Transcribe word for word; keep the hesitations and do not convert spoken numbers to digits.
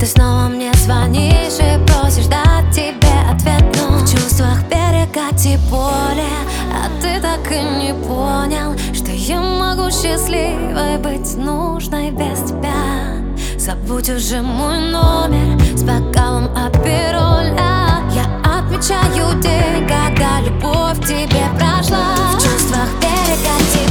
снова мне звонишь и просишь дать тебе ответ, но в чувствах перекати и боли. А ты так и не понял, что я могу счастливой быть нужной без тебя. Забудь уже мой номер с бокалом апероля. Я отмечаю день, когда любовь к тебе прошла. В чувствах перекати